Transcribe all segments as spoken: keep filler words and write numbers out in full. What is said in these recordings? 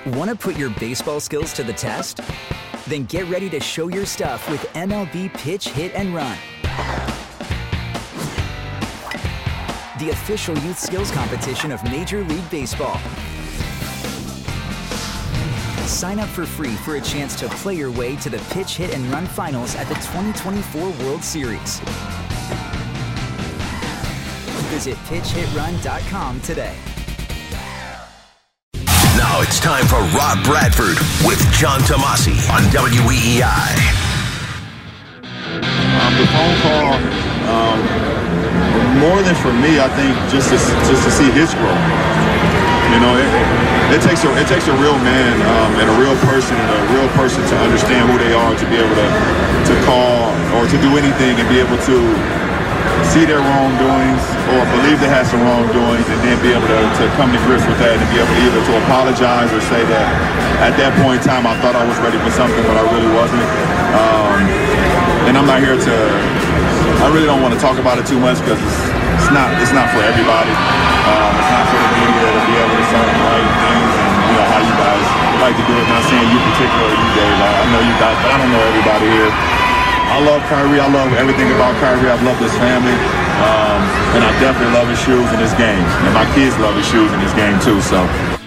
Want to put your baseball skills to the test? Then get ready to show your stuff with M L B Pitch, Hit, and Run. The official youth skills competition of Major League Baseball. Sign up for free for a chance to play your way to the Pitch, Hit, and Run finals at the twenty twenty-four World Series. Visit pitch hit run dot com today. Now it's time for Rob Bradford with John Tomasi on W E E I. Um, the phone call, um, more than for me, I think just to, just to see his growth. You know, it, it takes a it takes a real man um, and a real person and a real person to understand who they are to be able to to call or to do anything and be able to see their wrongdoings or believe they had some wrongdoings and then be able to, to come to grips with that and be able to either to apologize or say that at that point in time I thought I was ready for something but I really wasn't. Um, and I'm not here to, I really don't want to talk about it too much because it's, it's not it's not for everybody. Um, it's not for the media to be able to say the right things and you know how you guys like to do it. Not saying you particularly, you Dave, I, I know you guys, but I don't know everybody here. I love Kyrie. I love everything about Kyrie. I've loved his family. Um, and I definitely love his shoes and his game. And my kids love his shoes and his game, too. So.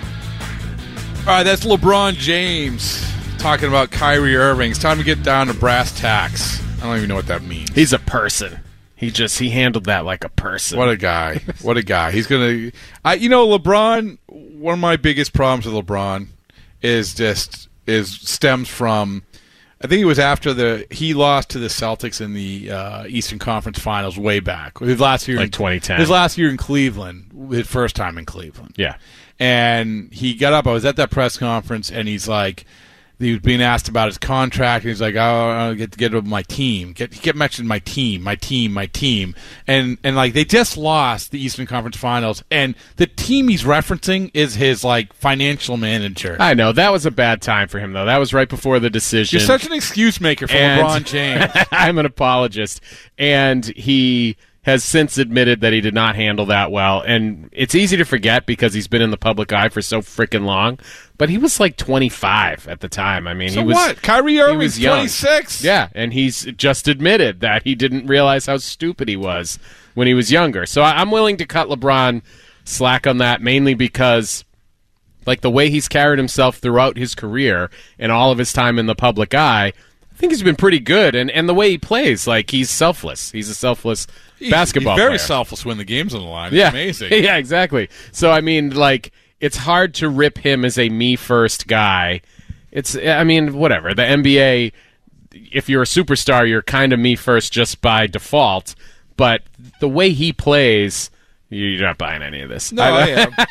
All right, that's LeBron James talking about Kyrie Irving. It's time to get down to brass tacks. I don't even know what that means. He's a person. He just, he handled that like a person. What a guy. What a guy. He's going to, I, you know, LeBron, one of my biggest problems with LeBron is just, is stems from, I think it was after the he lost to the Celtics in the uh, Eastern Conference Finals way back. His last year, like in, twenty ten. His last year in Cleveland, his first time in Cleveland. Yeah, and he got up. I was at that press conference, and he's like, he was being asked about his contract, and he's like, "Oh, I'll get to get with my team." Get he kept mentioning my team, my team, my team, and and like they just lost the Eastern Conference Finals, and the team he's referencing is his like financial manager. I know that was a bad time for him, though. That was right before the decision. You're such an excuse maker for and LeBron James. I'm an apologist, and he has since admitted that he did not handle that well. And it's easy to forget because he's been in the public eye for so freaking long. But he was like twenty-five at the time. I mean, so he was what? Kyrie Irving's twenty-six. Yeah, and he's just admitted that he didn't realize how stupid he was when he was younger. So I'm willing to cut LeBron slack on that, mainly because, like, the way he's carried himself throughout his career and all of his time in the public eye, I think he's been pretty good. And, and the way he plays, like, he's selfless. He's a selfless he's, basketball he's very player. selfless when the game's on the line. It's yeah. amazing. Yeah, exactly. So, I mean, like, it's hard to rip him as a me-first guy. It's, I mean, whatever. The N B A, if you're a superstar, you're kind of me-first just by default. But the way he plays, you're not buying any of this. No, I, I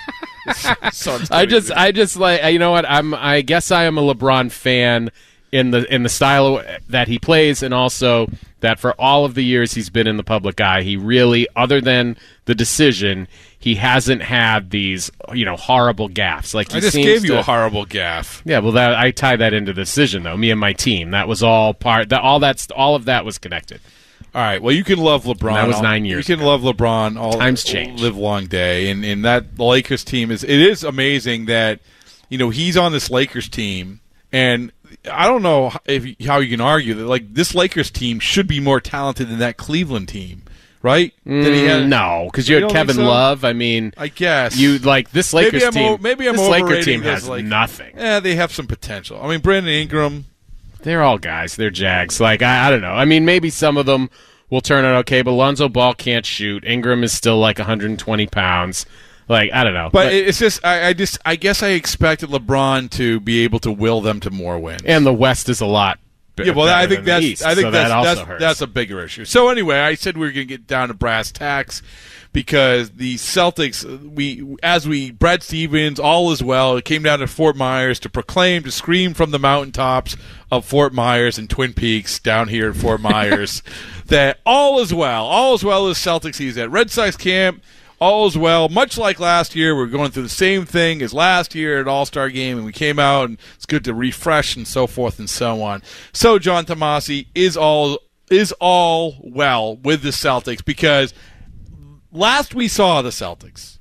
am. I just, I just like, you know what? I'm, I guess I am a LeBron fan in the in the style that he plays, and also that for all of the years he's been in the public eye, he really, other than the decision, he hasn't had these, you know, horrible gaffes. Like he I just seems gave you to, a horrible gaffe. Yeah, well, that I tie that into the decision though. Me and my team, that was all part. That all that's all of that was connected. All right. Well, you can love LeBron. And that was all, nine years. You can ago. love LeBron all Times change. live long day, and and that the Lakers team is. It is amazing that you know he's on this Lakers team, and I don't know if how you can argue that like this Lakers team should be more talented than that Cleveland team, right? Mm, that he had, no, because you you had don't Kevin think so? Love. I mean, I guess you like this Lakers maybe I'm team. O- maybe I'm this Laker overrating team this, has like, nothing. Yeah, they have some potential. I mean, Brandon Ingram. They're all guys. They're Jags. Like I, I don't know. I mean, maybe some of them will turn out okay, but Lonzo Ball can't shoot. Ingram is still like one hundred twenty pounds. Like I don't know, but, but it's just I, I just I guess I expected LeBron to be able to will them to more wins. And the West is a lot. B- yeah, well, I think that's East, I think so that's that also that's, hurts. that's a bigger issue. So anyway, I said we were going to get down to brass tacks because the Celtics, we as we Brad Stevens, all is well. It came down to Fort Myers to proclaim, to scream from the mountaintops of Fort Myers and Twin Peaks down here in Fort Myers that all is well. All is well as Celtics. He's at Red Sox camp. All is well. Much like last year, we're going through the same thing as last year at All-Star Game, and we came out, and it's good to refresh and so forth and so on. So, John Tomasi, is all is all well with the Celtics because last we saw the Celtics,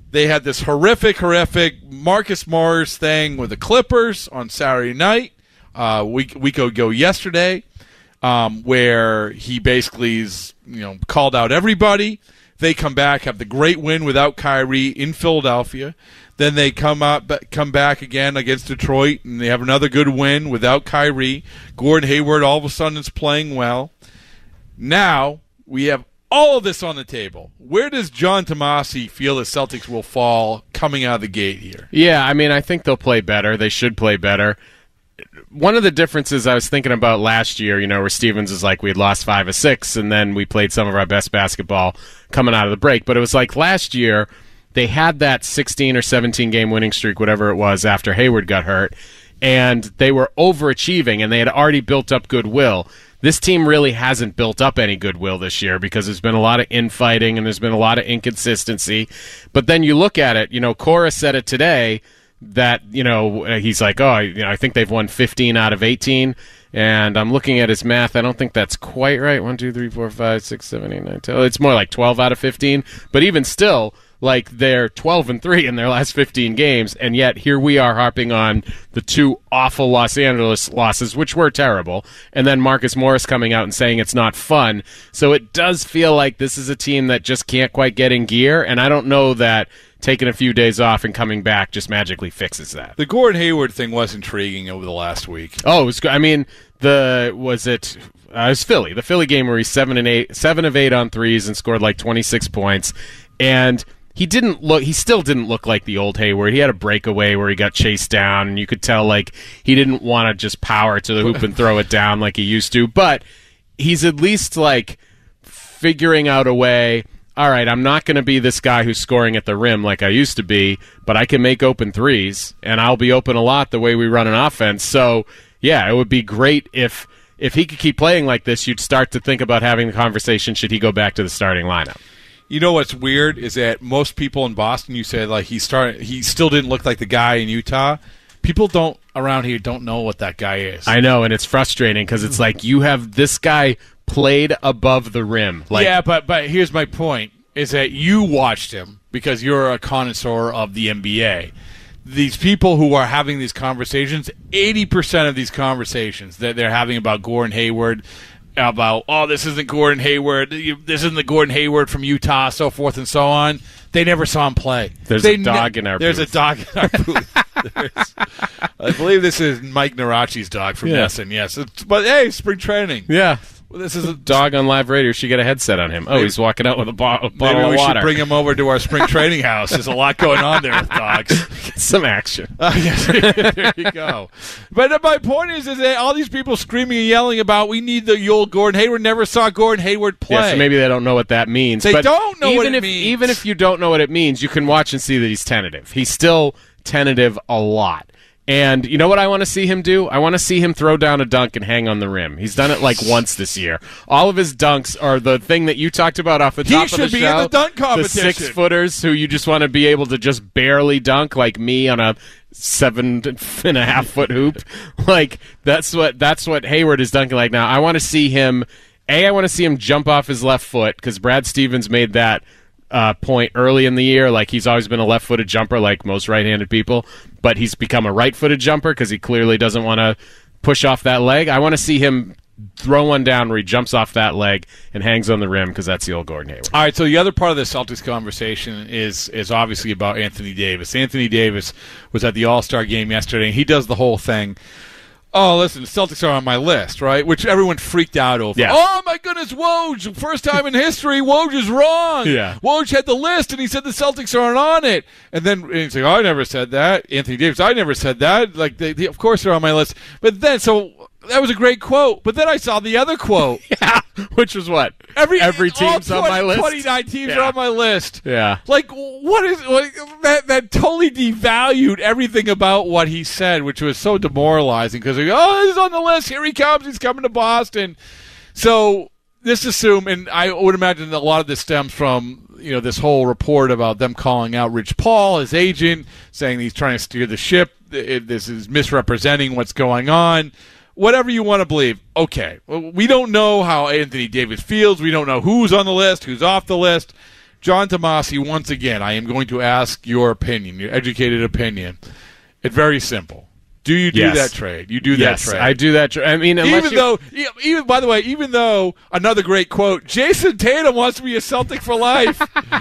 They had this horrific, horrific Marcus Morris thing with the Clippers on Saturday night, uh, week week ago yesterday, um, where he basically is, you know, called out everybody. They come back, have the great win without Kyrie in Philadelphia. Then they come up, come back again against Detroit, and they have another good win without Kyrie. Gordon Hayward all of a sudden is playing well. Now we have all of this on the table. Where does John Tomasi feel the Celtics will fall coming out of the gate here? Yeah, I mean, I think they'll play better. They should play better. One of the differences I was thinking about last year, you know, where Stevens is like we had lost five or six, and then we played some of our best basketball coming out of the break. But it was like last year they had that sixteen or seventeen game winning streak, whatever it was, after Hayward got hurt, and they were overachieving, and they had already built up goodwill. This team really hasn't built up any goodwill this year because there's been a lot of infighting and there's been a lot of inconsistency. But then you look at it, you know, Cora said it today that, you know, he's like, oh, you know, I think they've won fifteen out of eighteen. And I'm looking at his math. I don't think that's quite right. one, two, three, four, five, six, seven, eight, nine, ten. It's more like twelve out of fifteen. But even still, like, they're twelve and three in their last fifteen games, and yet here we are harping on the two awful Los Angeles losses, which were terrible, and then Marcus Morris coming out and saying it's not fun. So it does feel like this is a team that just can't quite get in gear, and I don't know that taking a few days off and coming back just magically fixes that. The Gordon Hayward thing was intriguing over the last week. Oh, it was good. I mean, the was it uh, it was Philly, the Philly game where he's seven and eight, seven of eight on threes and scored like twenty-six points, and he didn't look. He still didn't look like the old Hayward. He had a breakaway where he got chased down, and you could tell like he didn't want to just power to the hoop and throw it down like he used to. But he's at least like figuring out a way. All right, I'm not going to be this guy who's scoring at the rim like I used to be, but I can make open threes, and I'll be open a lot the way we run an offense. So yeah, it would be great if if he could keep playing like this. You'd start to think about having the conversation: should he go back to the starting lineup? You know what's weird is that most people in Boston, you said like he started, he still didn't look like the guy in Utah. People don't around here don't know what that guy is. I know, and it's frustrating because it's like you have this guy played above the rim. Like, yeah, but but here's my point: is that you watched him because you're a connoisseur of the N B A. These people who are having these conversations, eighty percent of these conversations that they're having about Gordon Hayward, about, oh, this isn't Gordon Hayward, this isn't the Gordon Hayward from Utah, so forth and so on. They never saw him play. There's they a dog ne- in our There's booth. a dog in our booth. There's, I believe this is Mike Narachi's dog from Yeah. Nesson, yes. It's, but, hey, spring training. yeah. Well, this is a Dog on live radio should get a headset on him. Oh, he's walking out with a, bo- a bottle Maybe of we water. should bring him over to our spring training house. There's a lot going on there with dogs. Some action. Uh, yes, there you go. But uh, my point is, is that all these people screaming and yelling about we need the old Gordon Hayward, never saw Gordon Hayward play. Yeah, so maybe they don't know what that means. They but don't know even what it if, means. Even if you don't know what it means, you can watch and see that he's tentative. He's still tentative a lot. And you know what I want to see him do? I want to see him throw down a dunk and hang on the rim. He's done it like once this year. All of his dunks are the thing that you talked about off the He top of should the be show. in the dunk competition. The six-footers who you just want to be able to just barely dunk, like me on a seven and a half foot hoop. Like that's what that's what Hayward is dunking like now. I want to see him. A, I want to see him jump off his left foot because Brad Stevens made that Uh, point early in the year. Like he's always been a left-footed jumper like most right-handed people, but he's become a right-footed jumper because he clearly doesn't want to push off that leg. I want to see him throw one down where he jumps off that leg and hangs on the rim because that's the old Gordon Hayward. All right, so the other part of the Celtics conversation is is obviously about Anthony Davis. Anthony Davis was at the All-Star game yesterday, and he does the whole thing. Oh, listen, the Celtics are on my list, right? Which everyone freaked out over. Yeah. Oh, my goodness, Woj, first time in history, Woj is wrong. Yeah. Woj had the list, and he said the Celtics aren't on it. And then and he's like, oh, I never said that. Anthony Davis, I never said that. Like, they, they, of course they're on my list. But then, so that was a great quote. But then I saw the other quote. Yeah, which was what? Every, Every team's all on my list? twenty-nine teams Yeah. are on my list. Yeah. Like, what is like, that? That totally devalued everything about what he said, which was so demoralizing. Because oh, he's on the list. Here he comes. He's coming to Boston. So this assume, and I would imagine that a lot of this stems from you know this whole report about them calling out Rich Paul, his agent, saying he's trying to steer the ship. It, this is misrepresenting what's going on. Whatever you want to believe, okay. We don't know how Anthony Davis feels. We don't know who's on the list, who's off the list. John Tomasi, once again, I am going to ask your opinion, your educated opinion. It's very simple. Do you do Yes. that trade? You do yes, that trade. I do that. Tra- I mean, unless Even you- though, e- even by the way, even though another great quote, Jason Tatum wants to be a Celtic for life.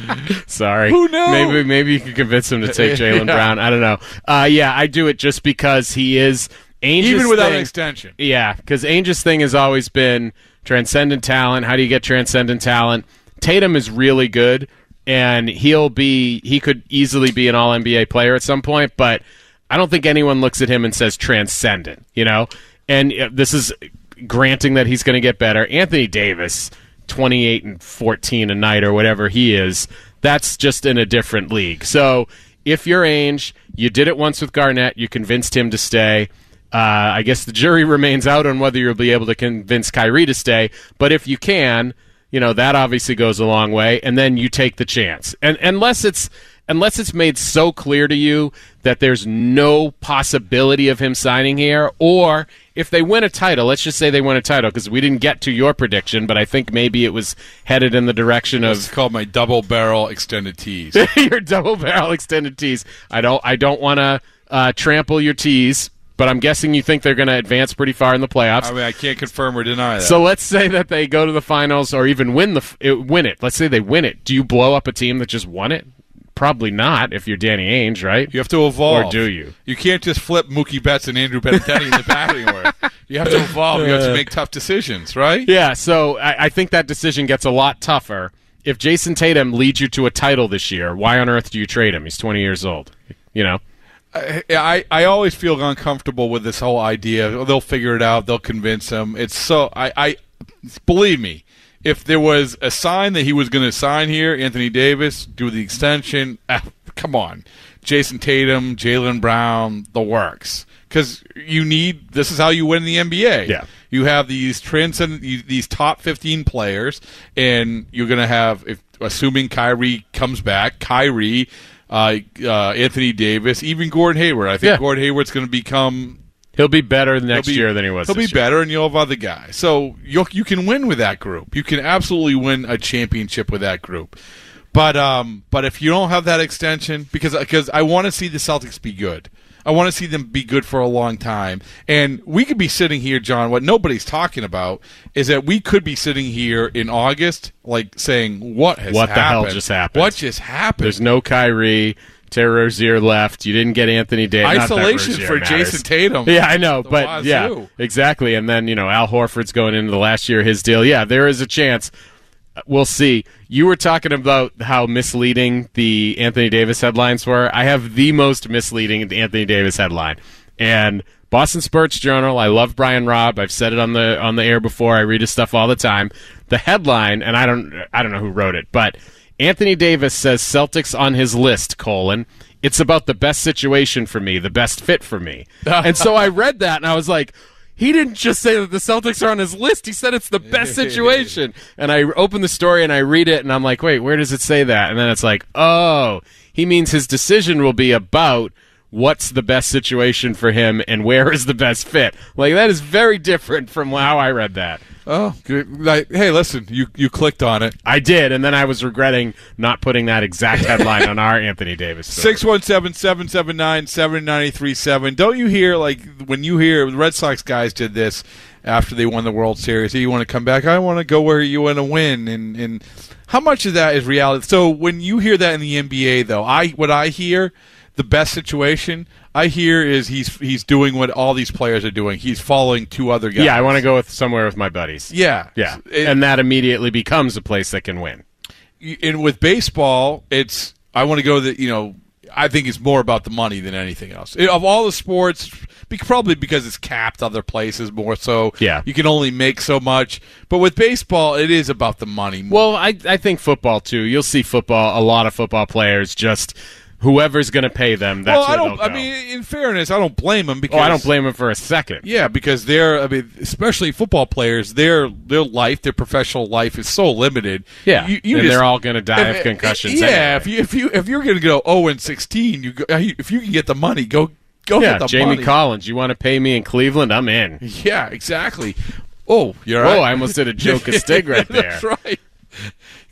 Sorry. Who knows? Maybe maybe you could convince him to take Jaylen Yeah. Brown. I don't know. Uh, yeah, I do it just because he is Ainge's even without thing, an extension. Yeah, because Ainge's thing has always been transcendent talent. How do you get transcendent talent? Tatum is really good, and he'll be he could easily be an All N B A player at some point, but I don't think anyone looks at him and says transcendent, you know? And uh, this is granting that he's going to get better. Anthony Davis, twenty-eight and fourteen a night or whatever he is, that's just in a different league. So if you're Ainge, you did it once with Garnett, you convinced him to stay. Uh, I guess the jury remains out on whether you'll be able to convince Kyrie to stay, but if you can, you know, that obviously goes a long way, and then you take the chance. And unless it's unless it's made so clear to you that there's no possibility of him signing here, or if they win a title, let's just say they win a title, because we didn't get to your prediction, but I think maybe it was headed in the direction It's of called my double barrel extended tease. your double barrel extended tees. I don't I don't want to uh, trample your tees, but I'm guessing you think they're going to advance pretty far in the playoffs. I mean, I can't confirm or deny that. So let's say that they go to the finals or even win the f- it, win it. Let's say they win it. Do you blow up a team that just won it? Probably not if you're Danny Ainge, right? you have to evolve. Or do you? You can't just flip Mookie Betts and Andrew Benintendi in the batting order. You have to evolve. You have to make tough decisions, right? Yeah, so I, I think that decision gets a lot tougher. If Jason Tatum leads you to a title this year, why on earth do you trade him? He's twenty years old. You know? I, I, I always feel uncomfortable with this whole idea. They'll figure it out. They'll convince him. It's so I, I believe me. If there was a sign that he was going to sign here, Anthony Davis, do the extension, ah, come on. Jason Tatum, Jaylen Brown, the works. Because you need, this is how you win the N B A. Yeah. You have these transcendent, these top fifteen players, and you're going to have, if assuming Kyrie comes back, Kyrie, uh, uh, Anthony Davis, even Gordon Hayward. I think Yeah. Gordon Hayward's going to become He'll be better next He'll be- year than he was He'll this be year. better, and you'll have other guys. So you you can win with that group. You can absolutely win a championship with that group. But um, but if you don't have that extension, because because I want to see the Celtics be good. I want to see them be good for a long time. And we could be sitting here, John. What nobody's talking about is that we could be sitting here in August, like saying, "What has What the hell happened? just happened? What just happened?" There's no Kyrie. Terry Rozier left. You didn't get Anthony Davis. Isolation for Jason Tatum. Yeah, I know, The but wazoo. yeah, exactly. And then, you know, Al Horford's going into the last year of his deal. Yeah, there is a chance. We'll see. You were talking about how misleading the Anthony Davis headlines were. I have the most misleading Anthony Davis headline. And Boston Sports Journal, I love Brian Robb. I've said it on the on the air before. I read his stuff all the time. The headline, and I don't I don't know who wrote it, but Anthony Davis says Celtics on his list, colon, it's about the best situation for me, the best fit for me. And so I read that, and I was like, he didn't just say that the Celtics are on his list. He said it's the best situation. And I open the story, and I read it, and I'm like, wait, where does it say that? And then it's like, oh, he means his decision will be about what's the best situation for him and where is the best fit. Like, that is very different from how I read that. Oh, good. Like, hey, listen, you you clicked on it. I did, and then I was regretting not putting that exact headline on our Anthony Davis story. six one seven, seven seven nine, seven nine three seven. Don't you hear, like, when you hear the Red Sox guys did this after they won the World Series, hey, you want to come back? I want to go where you want to win. And, and how much of that is reality? So when you hear that in the N B A, though, I what I hear, the best situation, I hear is he's he's doing what all these players are doing. He's following two other guys. Yeah, I want to go with somewhere with my buddies. Yeah. Yeah, It- and that immediately becomes a place that can win. and with baseball, it's I want to go that you know I think it's more about the money than anything else. Of all the sports, be- probably because it's capped other places more so. Yeah. You can only make so much. But with baseball, it is about the money more. Well, I I think football too. You'll see football. A lot of football players just whoever's going to pay them. That's well, I where don't. they'll I go. mean, in fairness, I don't blame them because oh, I don't blame them for a second. Yeah, because they're. I mean, especially football players, their their life, their professional life is so limited. Yeah, you, you and just, they're all going to die if- of concussions. Yeah, anyway. if you if you if you're going to go oh and sixteen, you go, if you can get the money, go go yeah, get the Jamie money. Collins, you want to pay me in Cleveland? I'm in. Yeah, exactly. Oh, you're Oh, right. I almost did a Joe Castig right there. That's right.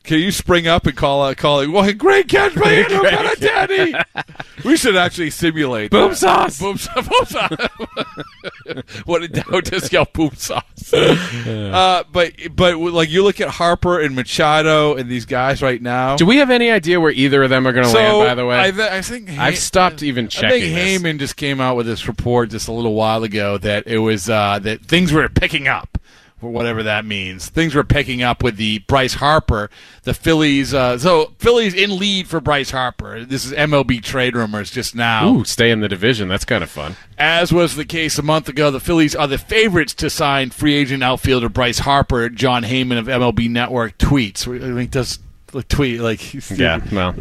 Can you spring up and call out, call it, well, great catch by Andrew Benintendi? We should actually simulate Boom that. sauce. Boom sauce. Boom sauce. What a doubt, just yell boom sauce. Uh, but, but like, you look at Harper and Machado and these guys right now. Do we have any idea where either of them are going to So, land, by the way? I, th- I think Ha- I've stopped even I checking think this. Heyman just came out with this report just a little while ago that it was uh, that things were picking up, or whatever that means. Things were picking up with the Bryce Harper, the Phillies. Uh, so Phillies in lead for Bryce Harper. This is M L B trade rumors just now. Ooh, stay in the division. That's kind of fun. As was the case a month ago, the Phillies are the favorites to sign free agent outfielder Bryce Harper. John Heyman of M L B Network tweets. I think does. Like tweet like he's, Yeah, well.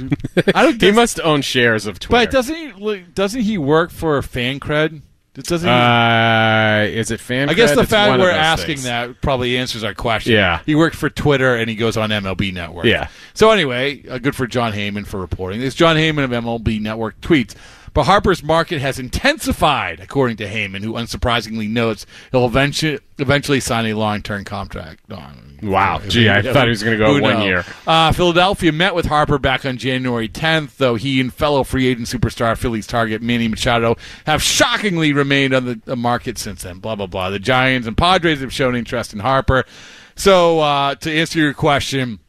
I don't. He must own shares of Twitter. But doesn't he? like, Doesn't he work for FanCred? Doesn't he? Uh, is it fan? I guess the It's fact one of we're those asking things. that probably answers our question. Yeah. He worked for Twitter and he goes on M L B Network. Yeah. So anyway, uh, good for John Heyman for reporting. This John Heyman of M L B Network tweets. But Harper's market has intensified, according to Heyman, who unsurprisingly notes he'll eventually eventually sign a long-term contract. No, I mean, Wow. Gee, I thought he was going to go Who one knows? year. Uh, Philadelphia met with Harper back on January tenth, though he and fellow free agent superstar Phillies target Manny Machado have shockingly remained on the, the market since then. Blah, blah, blah. The Giants and Padres have shown interest in Harper. So uh, to answer your question,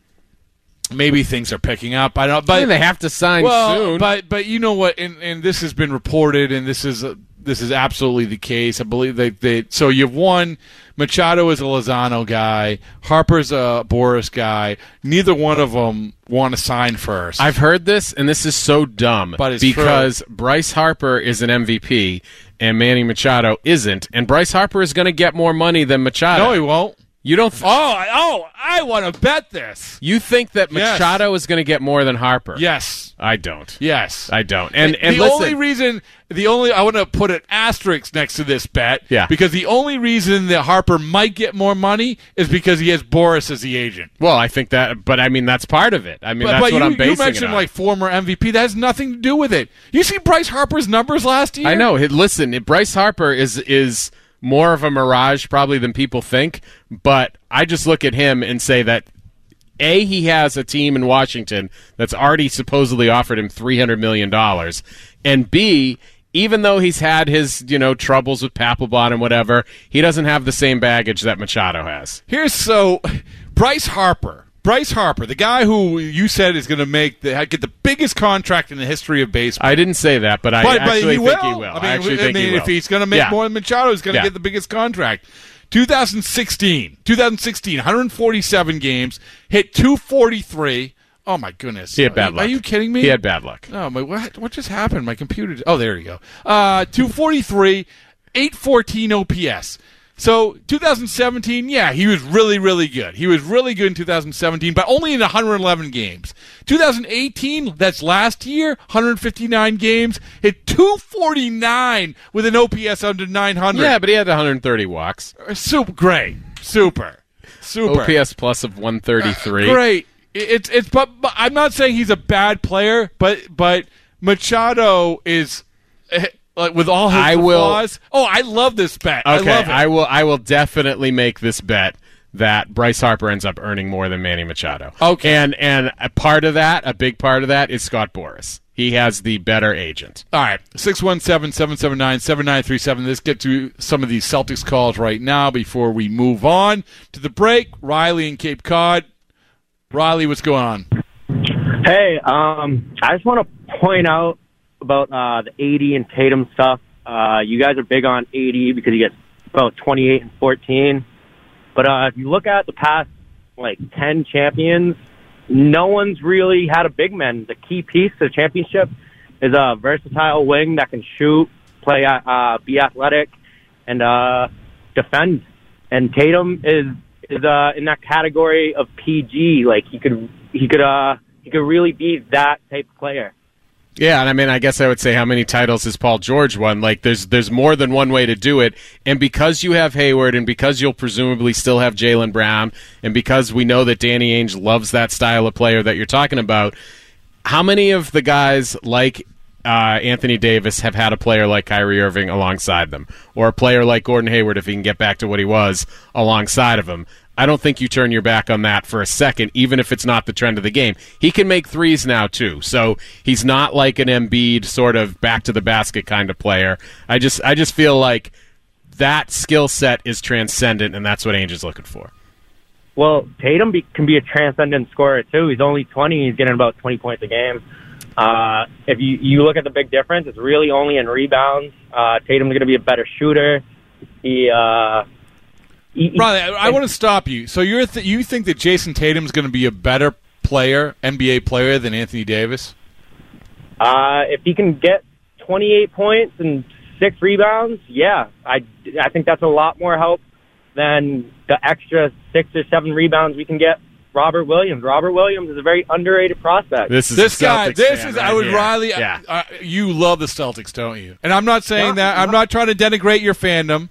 maybe things are picking up. I don't. But I mean, they have to sign well, soon. But but you know what? And, and this has been reported, and this is uh, this is absolutely the case. I believe they they. So you've won. Machado is a Lozano guy. Harper's a Boris guy. Neither one of them want to sign first. I've heard this, and this is so dumb. But it's because Bryce Harper is an M V P, and Manny Machado isn't, and Bryce Harper is going to get more money than Machado. no, he won't. You don't. Th- Oh, I- oh! I want to bet this. you think that Yes. Machado is going to get more than Harper? Yes, I don't. yes. I don't. And and the listen, only reason, the only I want to put an asterisk next to this bet, Yeah. because the only reason that Harper might get more money is because he has Boris as the agent. well, I think that, but I mean that's part of it. I mean But, that's but what you, I'm basing you it mentioned on. like former M V P. That has nothing to do with it. You see Bryce Harper's numbers last year? I know. Hey, Listen, Bryce Harper is is more of a mirage probably than people think, but I just look at him and say that A, he has a team in Washington that's already supposedly offered him three hundred million dollars, and B, even though he's had his, you know, troubles with Papelbon and whatever, he doesn't have the same baggage that Machado has. Here's so Bryce Harper. Bryce Harper, the guy who you said is going to make the get the biggest contract in the history of baseball. I didn't say that, but I But, but actually he think will. he will. I mean, I actually I think mean he will. if he's going to make Yeah. more than Machado, he's going to Yeah. get the biggest contract. twenty sixteen, twenty sixteen, one hundred forty-seven games, hit two forty-three. Oh my goodness! He had bad are, luck. Are you kidding me? He had bad luck. Oh my! What, what just happened? My computer. Oh, there you go. Uh, two forty-three, eight fourteen O P S. So twenty seventeen, yeah, he was really, really good. He was really good in two thousand seventeen, but only in one hundred eleven games. twenty eighteen, that's last year, one hundred fifty-nine games, hit two forty-nine with an O P S under nine hundred. Yeah, but he had one hundred thirty walks. Super great. Super. Super. O P S plus of one thirty-three. Great. It- It's it's but, but I'm not saying he's a bad player, but but Machado is eh, like with all his I will- flaws. Oh, I love this bet. I Okay, love it. I will. I will definitely make this bet that Bryce Harper ends up earning more than Manny Machado. Okay. and and a part of that, a big part of that, is Scott Boras. He has the better agent. All right, six one seven, seven seven nine, seven nine three seven. Let's get to some of these Celtics calls right now before we move on to the break. Riley in Cape Cod. Riley, what's going on? Hey, um, I just want to point out about uh, the A D and Tatum stuff. Uh, you guys are big on A D because he gets about twenty-eight and fourteen. But uh, if you look at the past, like, ten champions, no one's really had a big man. The key piece to the championship is a versatile wing that can shoot, play, uh, be athletic, and uh, defend. And Tatum is is uh, in that category of P G. Like, he could he could uh, he could really be that type of player. Yeah, and I mean, I guess I would say how many titles has Paul George won? Like, there's there's more than one way to do it, and because you have Hayward, and because you'll presumably still have Jaylen Brown, and because we know that Danny Ainge loves that style of player that you're talking about, how many of the guys like uh, Anthony Davis have had a player like Kyrie Irving alongside them, or a player like Gordon Hayward, if he can get back to what he was, alongside of him? I don't think you turn your back on that for a second, even if it's not the trend of the game. He can make threes now, too, so he's not like an Embiid sort of back-to-the-basket kind of player. I just I just feel like that skill set is transcendent, and that's what Ainge is looking for. Well, Tatum be, can be a transcendent scorer, too. He's only twenty. He's getting about twenty points a game. Uh, if you, you look at the big difference, it's really only in rebounds. Uh, Tatum's going to be a better shooter. He... Uh, Riley, I, I want to stop you. So you're th- you think that Jason Tatum's going to be a better player, N B A player, than Anthony Davis? Uh, if he can get twenty-eight points and six rebounds, yeah. I, I think that's a lot more help than the extra six or seven rebounds we can get Robert Williams. Robert Williams is a very underrated prospect. This is this guy. This fan is. right I would here. Riley. Yeah. Uh, you love the Celtics, don't you? And I'm not saying No, that. I'm no. not trying to denigrate your fandom.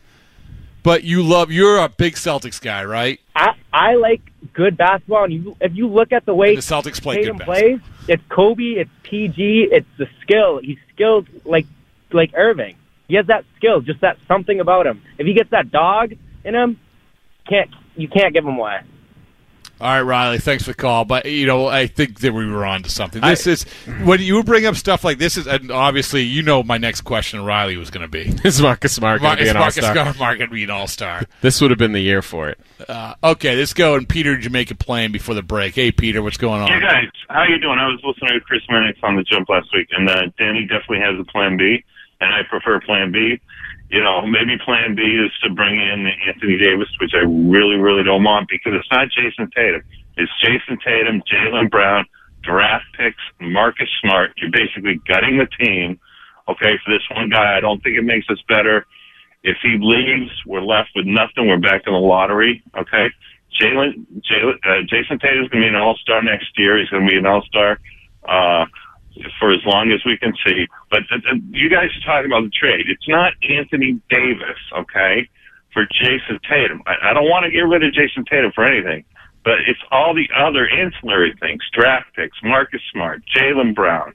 But you love, you're a big Celtics guy, right? I, I like good basketball, and you, if you look at the way And the Celtics play Tatum good plays, it's Kobe, it's P G, it's the skill. He's skilled like like Irving. He has that skill, just that something about him. If he gets that dog in him, can't you can't give him away. All right, Riley, thanks for the call. But, you know, I think that we were on to something. This I- is, when you bring up stuff like this, is, and obviously, you know my next question, Riley, was going to be. Is Marcus Smart going to be Is an Marcus all-star? Smart going to be an all-star? This would have been the year for it. Uh, okay, let's go. And Peter, did you make a plan before the break? Hey, Peter, what's going on? Hey guys, how you doing? I was listening to Chris Mannix on the Jump last week, and uh, Danny definitely has a plan B, and I prefer plan B. You know, maybe plan B is to bring in Anthony Davis, which I really, really don't want, because it's not Jason Tatum. It's Jason Tatum, Jaylen Brown, draft picks, Marcus Smart. You're basically gutting the team, okay, for this one guy. I don't think it makes us better. If he leaves, we're left with nothing. We're back in the lottery, okay? Jalen, Jalen, uh, Jason Tatum's going to be an all-star next year. He's going to be an all-star uh, for as long as we can see. But th- th- you guys are talking about the trade. It's not Anthony Davis, okay, for Jason Tatum. I, I don't want to get rid of Jason Tatum for anything, but it's all the other ancillary things, draft picks, Marcus Smart, Jaylen Brown,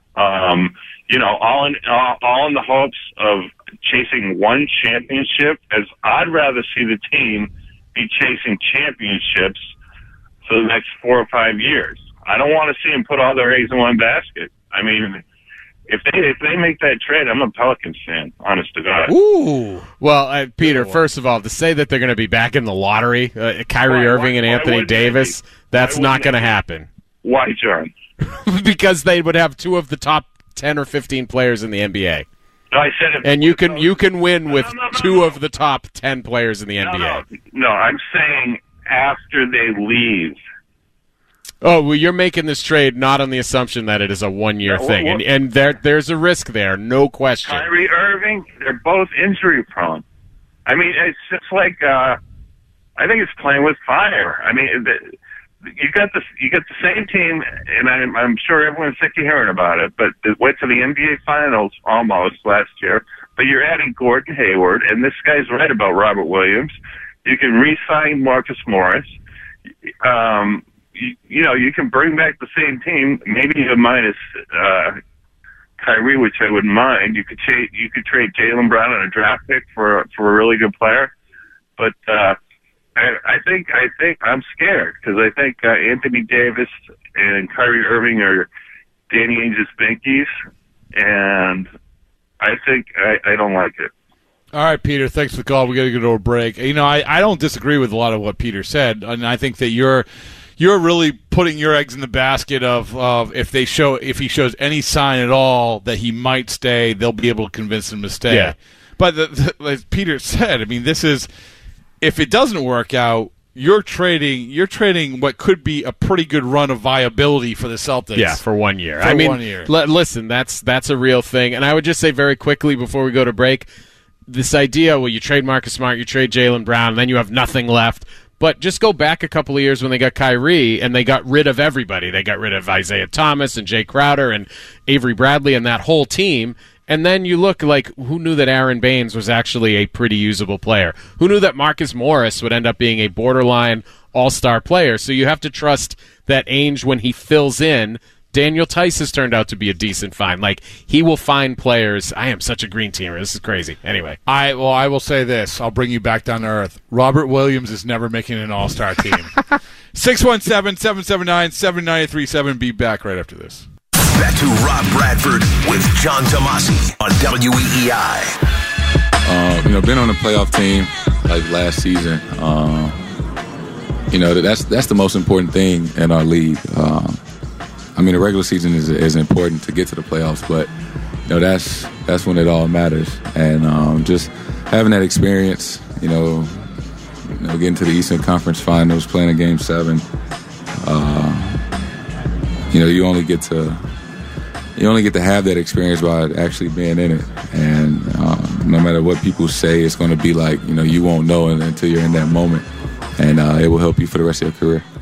um, you know, all in, all, all in the hopes of chasing one championship, as I'd rather see the team be chasing championships for the next four or five years. I don't want to see them put all their eggs in one basket. I mean, if they if they make that trade, I'm a Pelicans fan, honest to God. Ooh. Well, uh, Peter, first of all, to say that they're going to be back in the lottery, uh, Kyrie Why- Irving why- and why Anthony wouldn't they Davis, be? that's Why not wouldn't going to they be? happen. Why, John? Because they would have two of the top ten or fifteen players in the N B A. No, I said if, And you can you can win with no, no, no, two no. of the top ten players in the N no, B A. no, no, I'm saying after they leave. Oh, well, you're making this trade not on the assumption that it is a one-year Yeah, thing, well, and and there there's a risk there, no question. Kyrie Irving, they're both injury prone. I mean, it's just like uh, I think it's playing with fire. I mean, the, you got the you got the same team, and I'm, I'm sure everyone's sick of hearing about it. But it went to the N B A Finals almost last year. But you're adding Gordon Hayward, and this guy's right about Robert Williams. You can re-sign Marcus Morris. Um, you, you know, you can bring back the same team, maybe even minus uh, Kyrie, which I wouldn't mind. You could trade you could trade Jaylen Brown on a draft pick for for a really good player, but uh, I, I think I think I'm scared because I think uh, Anthony Davis and Kyrie Irving are Danny Ainge's binkies, and I think I, I don't like it. All right, Peter, thanks for the call. We got to go to a break. You know, I, I don't disagree with a lot of what Peter said, and I think that you're you're really putting your eggs in the basket of, of if they show if he shows any sign at all that he might stay, they'll be able to convince him to stay. Yeah. But the, the, as Peter said, I mean, this is if it doesn't work out, you're trading you're trading what could be a pretty good run of viability for the Celtics. Yeah, for one year. For I mean, one year. L- listen, that's that's a real thing. And I would just say very quickly before we go to break, this idea, well, you trade Marcus Smart, you trade Jaylen Brown, and then you have nothing left. But just go back a couple of years when they got Kyrie, and they got rid of everybody. They got rid of Isaiah Thomas and Jay Crowder and Avery Bradley and that whole team. And then you look like, who knew that Aaron Baines was actually a pretty usable player? Who knew that Marcus Morris would end up being a borderline all-star player? So you have to trust that Ainge, when he fills in, Daniel Tice has turned out to be a decent find. Like, he will find players. I am such a green teamer. This is crazy. Anyway. I well, I will say this. I'll bring you back down to earth. Robert Williams is never making an all-star team. six one seven, seven seven nine, seven nine three seven. Be back right after this. Back to Rob Bradford with John Tomasi on W E E I. Uh, you know, been on a playoff team like last season. Uh, you know, that's that's the most important thing in our league. Uh, I mean, the regular season is is important to get to the playoffs, but you know, that's that's when it all matters. And um, just having that experience, you know, you know, getting to the Eastern Conference Finals, playing a Game Seven. Uh, you know, you only get to. You only get to have that experience by actually being in it. And um, no matter what people say it's going to be like, you know, you won't know it until you're in that moment. And uh, it will help you for the rest of your career.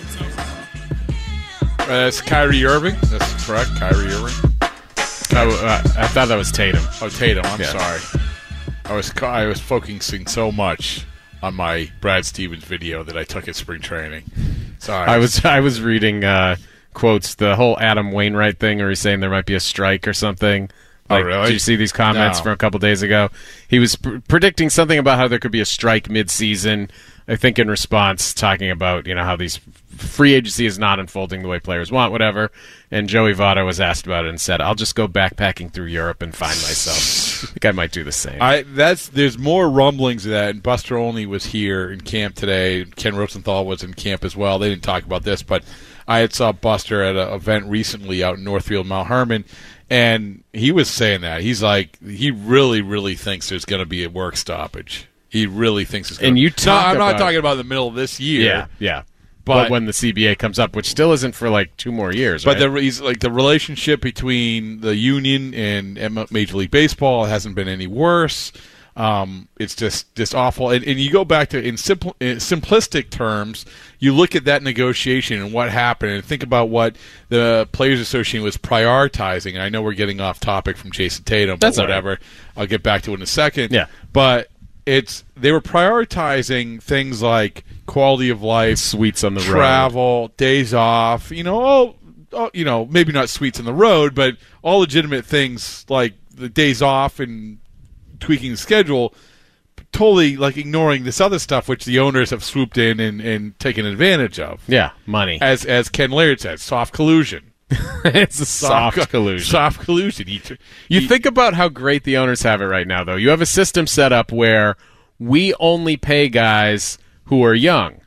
Uh, that's Kyrie Irving. That's correct, Kyrie Irving. Oh, uh, I thought that was Tatum. Oh, Tatum. I'm Yeah. sorry. I was I was focusing so much on my Brad Stevens video that I took at spring training. Sorry. I was I was reading uh, quotes, the whole Adam Wainwright thing, where he's saying there might be a strike or something. Like, oh, really? Did you see these comments No. from a couple days ago? He was pr- predicting something about how there could be a strike mid-season, I think in response, talking about, you know, how these free agency is not unfolding the way players want, whatever. And Joey Votto was asked about it and said, I'll just go backpacking through Europe and find myself. I think I might do the same. I that's there's more rumblings of that, and Buster Olney was here in camp today. Ken Rosenthal was in camp as well. They didn't talk about this, but I had saw Buster at an event recently out in Northfield, Mount Hermon, and he was saying that. He's like, he really, really thinks there's going to be a work stoppage. He really thinks it's going to And you No, talk I'm not about- talking about the middle of this year. yeah, yeah. But- But, when the C B A comes up, which still isn't for like two more years, But right? the he's like the relationship between the union and and Major League Baseball hasn't been any worse. Um, it's just just awful. And, and you go back to in simple in simplistic terms, you look at that negotiation and what happened, and think about what the Players Association was prioritizing. And I know we're getting off topic from Jason Tatum, but That's all right. whatever. I'll get back to it in a second. Yeah. but it's they were prioritizing things like quality of life, Suites on the road. travel, days off, you know, all, all, you know, maybe not suites on the road, but all legitimate things like the days off and tweaking the schedule, totally like ignoring this other stuff which the owners have swooped in and, and taken advantage of. Yeah, money. As as Ken Laird said, soft collusion. It's a soft co- collusion. Soft collusion. He, You he- think about how great the owners have it right now, though. You have a system set up where we only pay guys who are young,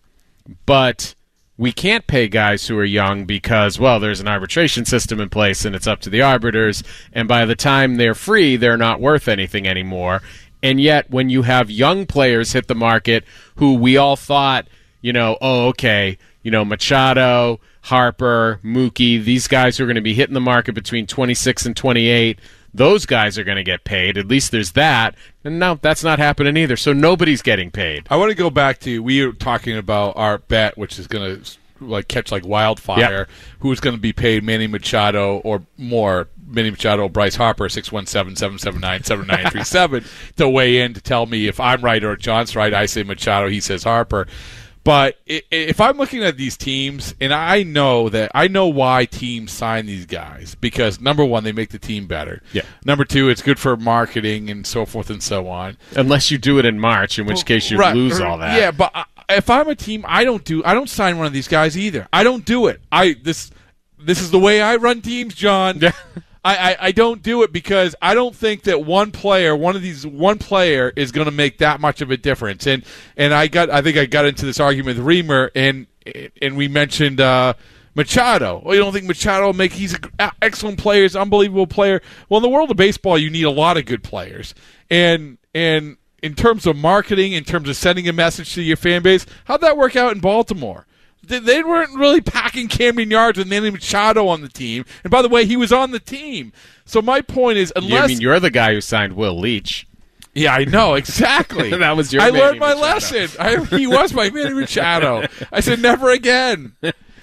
but we can't pay guys who are young because, well, there's an arbitration system in place and it's up to the arbiters, and by the time they're free, they're not worth anything anymore. And yet, when you have young players hit the market who we all thought, you know, oh, okay, you know, Machado, Harper, Mookie, these guys who are going to be hitting the market between twenty-six and twenty-eight, those guys are going to get paid. At least there's that. And no, that's not happening either. So nobody's getting paid. I want to go back to we were talking about our bet, which is going to like catch like wildfire. Yep. Who's going to be paid? Manny Machado or more? Manny Machado, Bryce Harper, six one seven, seven seven nine, seven nine three seven to weigh in to tell me if I'm right or John's right. I say Machado, he says Harper. But i- if I'm looking at these teams, and I know that I know why teams sign these guys, because number one, they make the team better. Yeah. Number two, it's good for marketing and so forth and so on. Unless you do it in March, in which case you Right, lose r- all that. Yeah, but I, if I'm a team, I don't do. I don't sign one of these guys either. I don't do it. I this this is the way I run teams, John. Yeah. I, I, I don't do it because I don't think that one player, one of these one player, is going to make that much of a difference. And and I got I think I got into this argument with Reamer, and and we mentioned uh, Machado. Well, you don't think Machado will make? He's an excellent player, he's an unbelievable player. Well, in the world of baseball, you need a lot of good players. And and in terms of marketing, in terms of sending a message to your fan base, how'd that work out in Baltimore? They- They weren't really packing Camden Yards with Manny Machado on the team. And by the way, he was on the team. So my point is, Yeah, unless I mean, you're the guy who signed Will Leach. yeah, I know exactly. That was your I Manny learned my Machado. lesson. I, he was my Manny Machado. I said never again.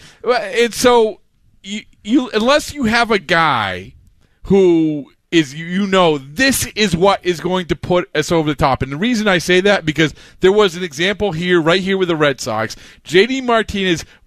And so you, you unless you have a guy who is you know this is what is going to put us over the top. And the reason I say that because there was an example here, right here with the Red Sox. J D Martinez was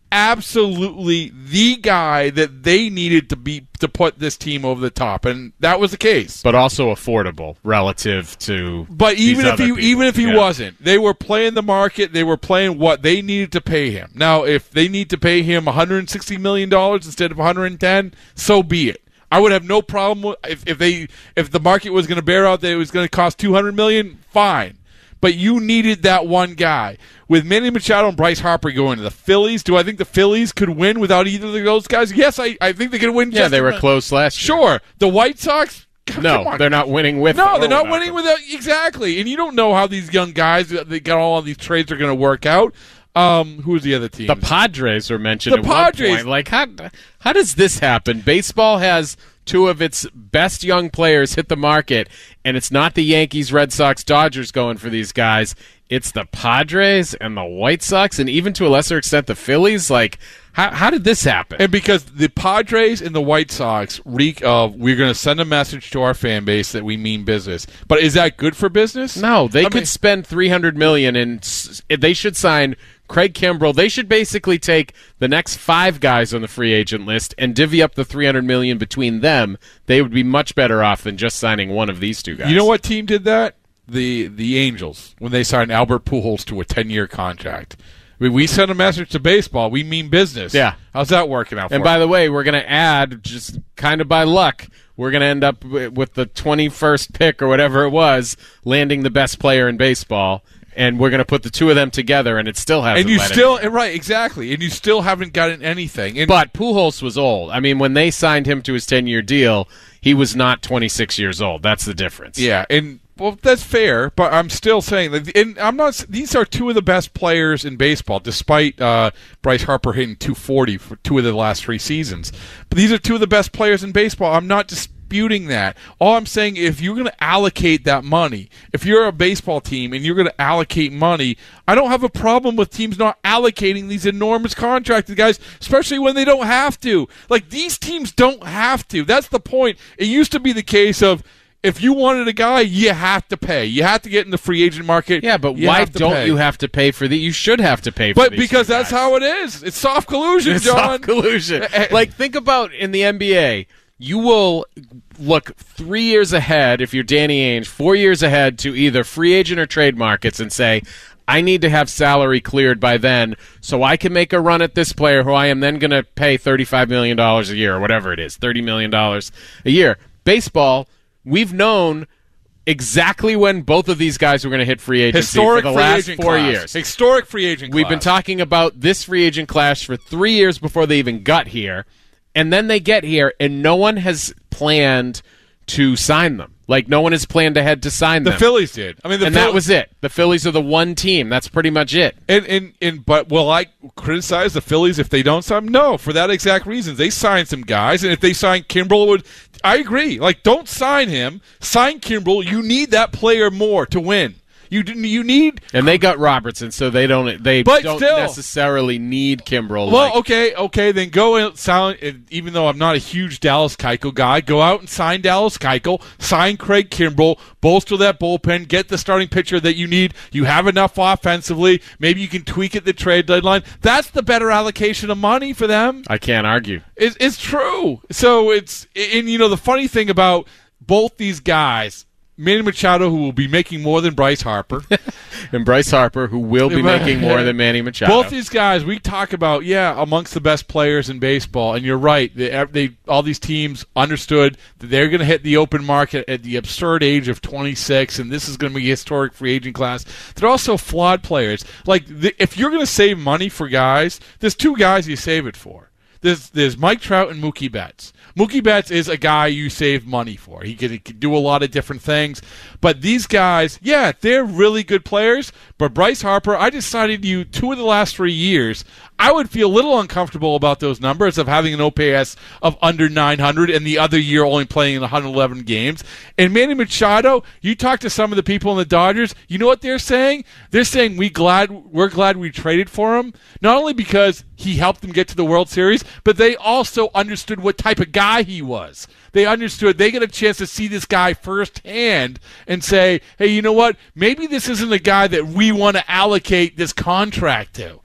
absolutely the guy that they needed to be to put this team over the top, and that was the case. But also affordable relative to. But even these if he other even if he people. Yeah. wasn't, they were playing the market. They were playing what they needed to pay him. Now, if they need to pay him one hundred sixty million dollars instead of one hundred ten, so be it. I would have no problem with, if if they if the market was going to bear out that it was going to cost two hundred million dollars, fine. But you needed that one guy. With Manny Machado and Bryce Harper going to the Phillies, do I think the Phillies could win without either of those guys? Yes, I, I think they could win. Yeah, just they were about. close last year. Sure. The White Sox? Come No, on. they're not winning with. No, or they're not without winning them. without exactly. And you don't know how these young guys they got all of these trades are going to work out. Um, who's the other team? The Padres were mentioned The at Padres. one point. Like, how how does this happen? Baseball has two of its best young players hit the market, and it's not the Yankees, Red Sox, Dodgers going for these guys. It's the Padres and the White Sox, and even to a lesser extent the Phillies. Like, how how did this happen? And because the Padres and the White Sox reek of, we're going to send a message to our fan base that we mean business. But is that good for business? No, they I could mean- spend three hundred million dollars, and s- they should sign Craig Kimbrell. They should basically take the next five guys on the free agent list and divvy up the three hundred million dollars between them. They would be much better off than just signing one of these two guys. You know what team did that? The the Angels, when they signed Albert Pujols to a ten-year contract. I mean, we send a message to baseball. We mean business. Yeah. How's that working out for And by the way, we're going to add, just kind of by luck, we're going to end up wi- with the twenty-first pick or whatever it was, landing the best player in baseball, and we're going to put the two of them together, and it still hasn't And you led still, anywhere. right, exactly. And you still haven't gotten anything. And But Pujols was old. I mean, when they signed him to his ten-year deal, he was not twenty-six years old. That's the difference. Yeah, and well, that's fair, but I'm still saying that. And I'm not. These are two of the best players in baseball, despite uh, Bryce Harper hitting two forty for two of the last three seasons. But these are two of the best players in baseball. I'm not disputing that. All I'm saying, if you're going to allocate that money, if you're a baseball team and you're going to allocate money, I don't have a problem with teams not allocating these enormous contracts to guys, especially when they don't have to. Like, these teams don't have to. That's the point. It used to be the case of, if you wanted a guy, you have to pay. You have to get in the free agent market. Yeah, but You why have to don't pay. you have to pay for the? You should have to pay for But these because two that's guys. how it is. It's soft collusion, It's John. soft collusion. Like, think about in the N B A, you will look three years ahead if you're Danny Ainge, four years ahead to either free agent or trade markets and say, I need to have salary cleared by then so I can make a run at this player who I am then going to pay thirty-five million dollars a year or whatever it is, thirty million dollars a year. Baseball, we've known exactly when both of these guys were going to hit free agency Historic for the free last agent four class. years. Historic free agent We've class. been talking about this free agent class for three years before they even got here, and then they get here, and no one has planned to sign them. Like, no one has planned ahead to sign The them. Phillies did. I mean, the and Phillies, that was it. The Phillies are the one team. That's pretty much it. And, and, and but will I criticize the Phillies if they don't sign? No, for that exact reason. They signed some guys, and if they sign Kimbrel, it would I agree. Like, don't sign him. Sign Kimbrel. You need that player more to win. You you need. And they got Robertson, so they don't they But don't still. necessarily need Kimbrel. Well, like, okay, okay, then go and sound. Even though I'm not a huge Dallas Keuchel guy, go out and sign Dallas Keuchel, sign Craig Kimbrel, bolster that bullpen, get the starting pitcher that you need. You have enough offensively. Maybe you can tweak at the trade deadline. That's the better allocation of money for them. I can't argue. It's, it's true. So it's and you know the funny thing about both these guys. Manny Machado, who will be making more than Bryce Harper. And Bryce Harper, who will be making more than Manny Machado. Both these guys, we talk about, yeah, amongst the best players in baseball. And you're right. They, they all these teams understood that they're going to hit the open market at the absurd age of twenty-six, and this is going to be a historic free agent class. They're also flawed players. Like, the, if you're going to save money for guys, there's two guys you save it for. There's, there's Mike Trout and Mookie Betts. Mookie Betts is a guy you save money for. He can, he can do a lot of different things. But these guys, yeah, they're really good players. But Bryce Harper, I decided you two of the last three years, I would feel a little uncomfortable about those numbers of having an O P S of under nine hundred and the other year only playing in one hundred eleven games. And Manny Machado, you talk to some of the people in the Dodgers, you know what they're saying? They're saying we glad we're glad we traded for him, not only because he helped them get to the World Series, but they also understood what type of guy he was. They understood. They get a chance to see this guy firsthand and say, hey, you know what? Maybe this isn't a guy that we want to allocate this contract to.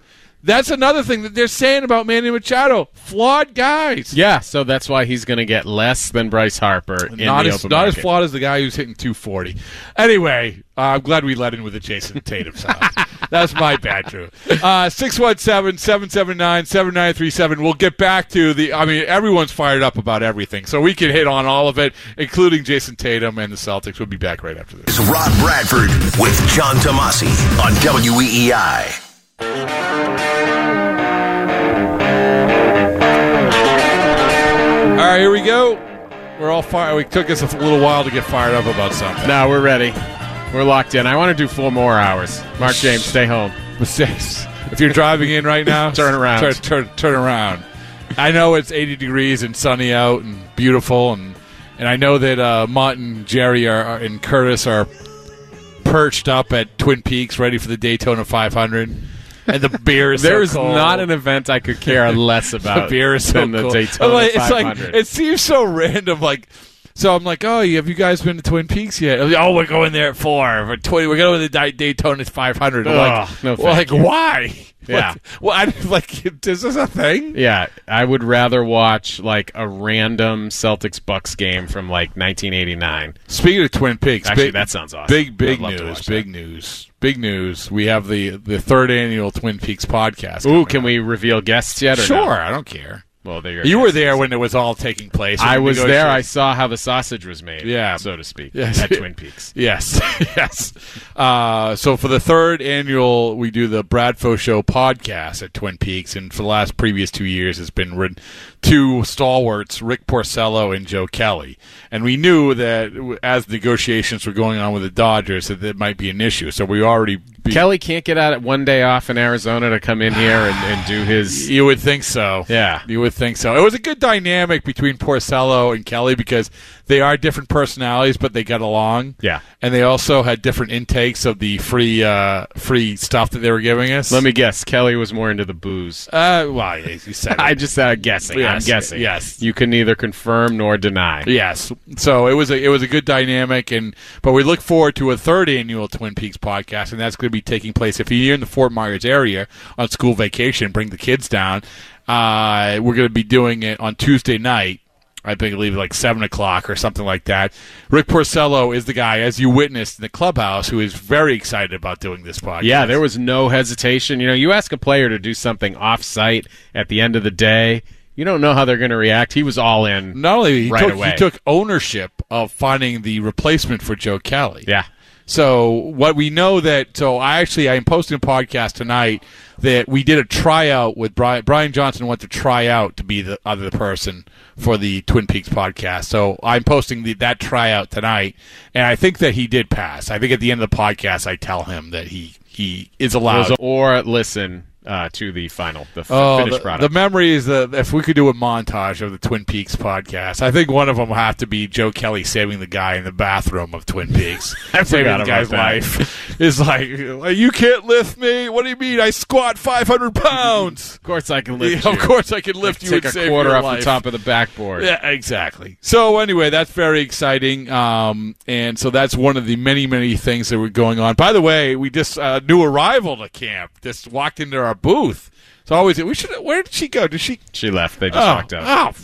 That's another thing that they're saying about Manny Machado. Flawed guys. Yeah, so that's why he's going to get less than Bryce Harper in not the as, open Not market. as flawed as the guy who's hitting two forty. Anyway, uh, I'm glad we let in with the Jason Tatum sound. That's my bad, Drew. Uh, six one seven, seven seven nine, seven nine three seven. We'll get back to the, I mean, everyone's fired up about everything, so we can hit on all of it, including Jason Tatum and the Celtics. We'll be back right after this. It's Rob Bradford with John Tomasi on W E E I. All right, here we go. We're all fired. We took us a little while to get fired up about something. No, we're ready. We're locked in. I want to do four more hours. Mark James, stay home. Mistakes. If you're driving in right now, Turn around. Turn, turn, turn around. I know it's eighty degrees and sunny out and beautiful, and and I know that uh, Mont and Jerry are, are, and Curtis are perched up at Twin Peaks, ready for the Daytona five hundred. And the beer is There is so cold. not an event I could care less about The beer is so than the cool. Daytona Like, it's five like hundred. it seems so random. Like, so I'm like, oh, have you guys been to Twin Peaks yet? Oh, we're going there at four. We're, twenty, we're going to the Daytona five hundred. I'm Ugh, like, no, well, like thank you. why? Yeah. Like, well, I, like, is this a thing? Yeah, I would rather watch like a random Celtics Bucks game from like nineteen eighty-nine. Speaking of Twin Peaks, Actually, big, that sounds awesome. Big, big I'd love to news. watch Big that. news. Big news. We have the the third annual Twin Peaks podcast. Ooh, coming can up. we reveal guests yet? Or Sure, no? I don't care. Well, there you're You were there when it was all taking place. I when was the there. I negotiations- saw how the sausage was made. Yeah. so to speak. Yes. At Twin Peaks. Yes, yes. Uh, so for the third annual, we do the Bradfo Show podcast at Twin Peaks, and for the last previous two years, it's been rid- two stalwarts, Rick Porcello and Joe Kelly. And we knew that as negotiations were going on with the Dodgers, that there might be an issue. So we already be- Kelly can't get out at one day off in Arizona to come in here and, and do his. You would think so. Yeah. You would think so. It was a good dynamic between Porcello and Kelly because they are different personalities, but they got along. Yeah. And they also had different intakes of the free uh, free stuff that they were giving us. Let me guess. Kelly was more into the booze. Uh, well, you said it. I just said guessing. I'm Yes, guessing. yes. You can neither confirm nor deny. Yes. So it was a it was a good dynamic, and but we look forward to a third annual Twin Peaks podcast, and that's going to be taking place if you're in the Fort Myers area on school vacation. Bring the kids down. Uh, we're going to be doing it on Tuesday night. I believe like seven o'clock or something like that. Rick Porcello is the guy, as you witnessed in the clubhouse, who is very excited about doing this podcast. Yeah, there was no hesitation. You know, you ask a player to do something off-site at the end of the day, you don't know how they're going to react. He was all in. Not only he right took away. he took ownership of finding the replacement for Joe Kelly. Yeah. So what we know that so I actually I'm posting a podcast tonight that we did a tryout with Brian Brian Johnson went to try out to be the other person for the Twin Peaks podcast. So I'm posting the, that tryout tonight, and I think that he did pass. I think at the end of the podcast I tell him that he he is allowed. Or listen uh, to the final, the f- Oh, finished the, product. the memories that if we could do a montage of the Twin Peaks podcast, I think one of them will have to be Joe Kelly saving the guy in the bathroom of Twin Peaks. I saving forgot the about guy's that. life. Is like, you can't lift me. What do you mean? I squat five hundred pounds. Of course I can lift Yeah, you. of course I can lift you Take and a save quarter your off life. the top of the backboard. Yeah, exactly. So anyway, that's very exciting, um, and so that's one of the many, many things that were going on. By the way, we just uh, new arrival to camp. Just walked into our booth. So always we should. Where did she go? Did she? She left. They just Oh, walked out.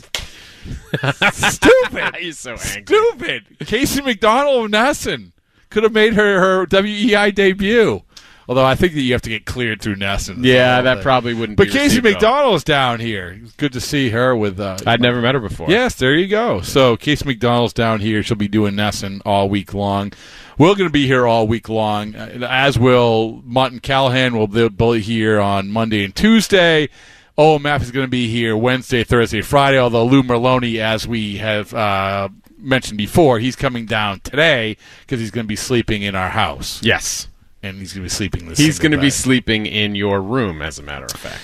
oh, stupid! He's so angry. Stupid. Casey McDonald of Nesson could have made her her W E I debut. Although I think that you have to get cleared through Nesson. Yeah, So, that uh, probably wouldn't But be Casey received well. McDonald's down here. It's good to see her with. Uh, I'd never met her before. Yes, there you go. So Casey McDonald's down here. She'll be doing Nesson all week long. We're going to be here all week long, uh, as will Mont Callahan. Will be here on Monday and Tuesday. O M F is going to be here Wednesday, Thursday, Friday, although Lou Merlone, as we have uh, mentioned before, he's coming down today because he's going to be sleeping in our house. Yes. And he's going to be sleeping in the He's single going to be bed. sleeping in your room, as a matter of fact.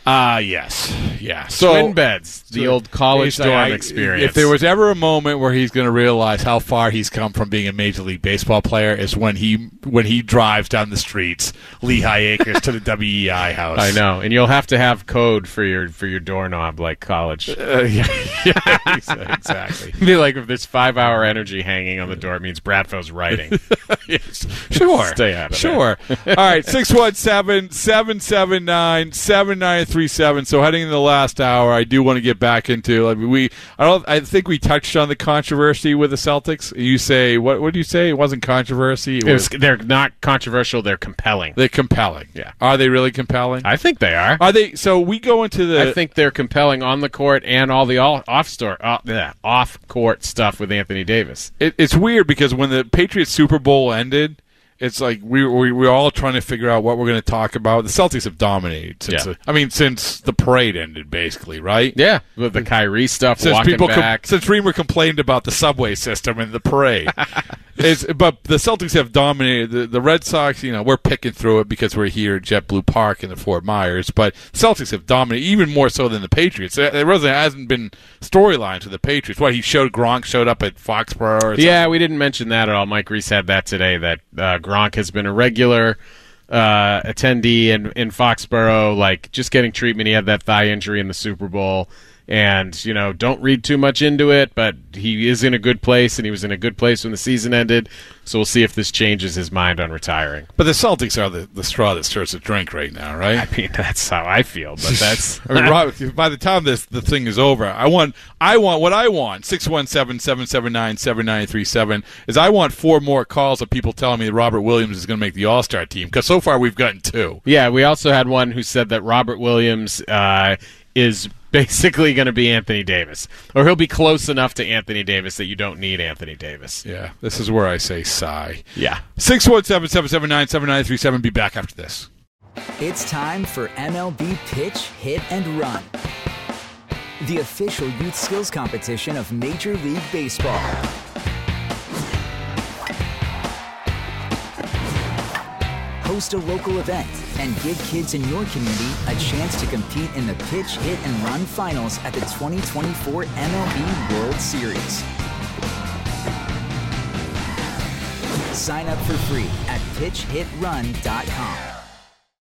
Ah, uh, yes, yeah. So Twin beds, the so old college like, dorm I- experience. If there was ever a moment where he's going to realize how far he's come from being a Major League Baseball player, is when he when he drives down the streets, Lehigh Acres, to the W E I house. I know, and you'll have to have code for your for your doorknob like college. Uh, yeah, yeah, exactly. Be like if there's five hour energy hanging on the door, it means Bradfo's writing. Yes. Sure. Stay out of Sure. All right, six one seven, seven seven nine, seven nine three seven. So heading into the last hour, I do want to get back into like we I don't I think we touched on the controversy with the Celtics. You say what what do you say? It wasn't controversy. It It was, was, they're not controversial, they're compelling. they're compelling. Yeah. Are they really compelling? I think they are. Are they so we go into the I think they're compelling on the court and all the all, off store uh, yeah, off court stuff with Anthony Davis. It, it's weird because when the Patriots Super Bowl ended, it's like we we we're all trying to figure out what we're going to talk about. The Celtics have dominated since. Yeah. The, I mean, since the parade ended, basically, right? Yeah, with the Kyrie stuff, Since walking people com- back. since Reamer complained about the subway system and the parade. It's, but the Celtics have dominated. The, the Red Sox, you know, we're picking through it because we're here at JetBlue Park in the Fort Myers. But Celtics have dominated even more so than the Patriots. There, there really hasn't been storylines with the Patriots. What he showed, Gronk showed up at Foxborough. Or something. Yeah, we didn't mention that at all. Mike Reese had that today, that uh, Gronk has been a regular uh, attendee in, in Foxborough, like just getting treatment. He had that thigh injury in the Super Bowl. And, you know, don't read too much into it, but he is in a good place, and he was in a good place when the season ended. So we'll see if this changes his mind on retiring. But the Celtics are the, the straw that stirs the drink right now, right? I mean, that's how I feel, but that's... I mean, Rob, by the time this the thing is over, I want I want what I want. six one seven, seven seven nine, seven nine three seven is I want four more calls of people telling me that Robert Williams is going to make the All-Star team, because so far we've gotten two. Yeah, we also had one who said that Robert Williams uh, is basically going to be Anthony Davis, or he'll be close enough to Anthony Davis that you don't need Anthony Davis. Yeah, this is where I say sigh. Yeah. six one seven, seven seven nine, seven nine three seven. Be back after this. It's time for M L B Pitch, Hit, and Run, the official youth skills competition of Major League Baseball. Host a local event and give kids in your community a chance to compete in the Pitch, Hit, and Run finals at the twenty twenty-four M L B World Series. Sign up for free at pitch hit run dot com.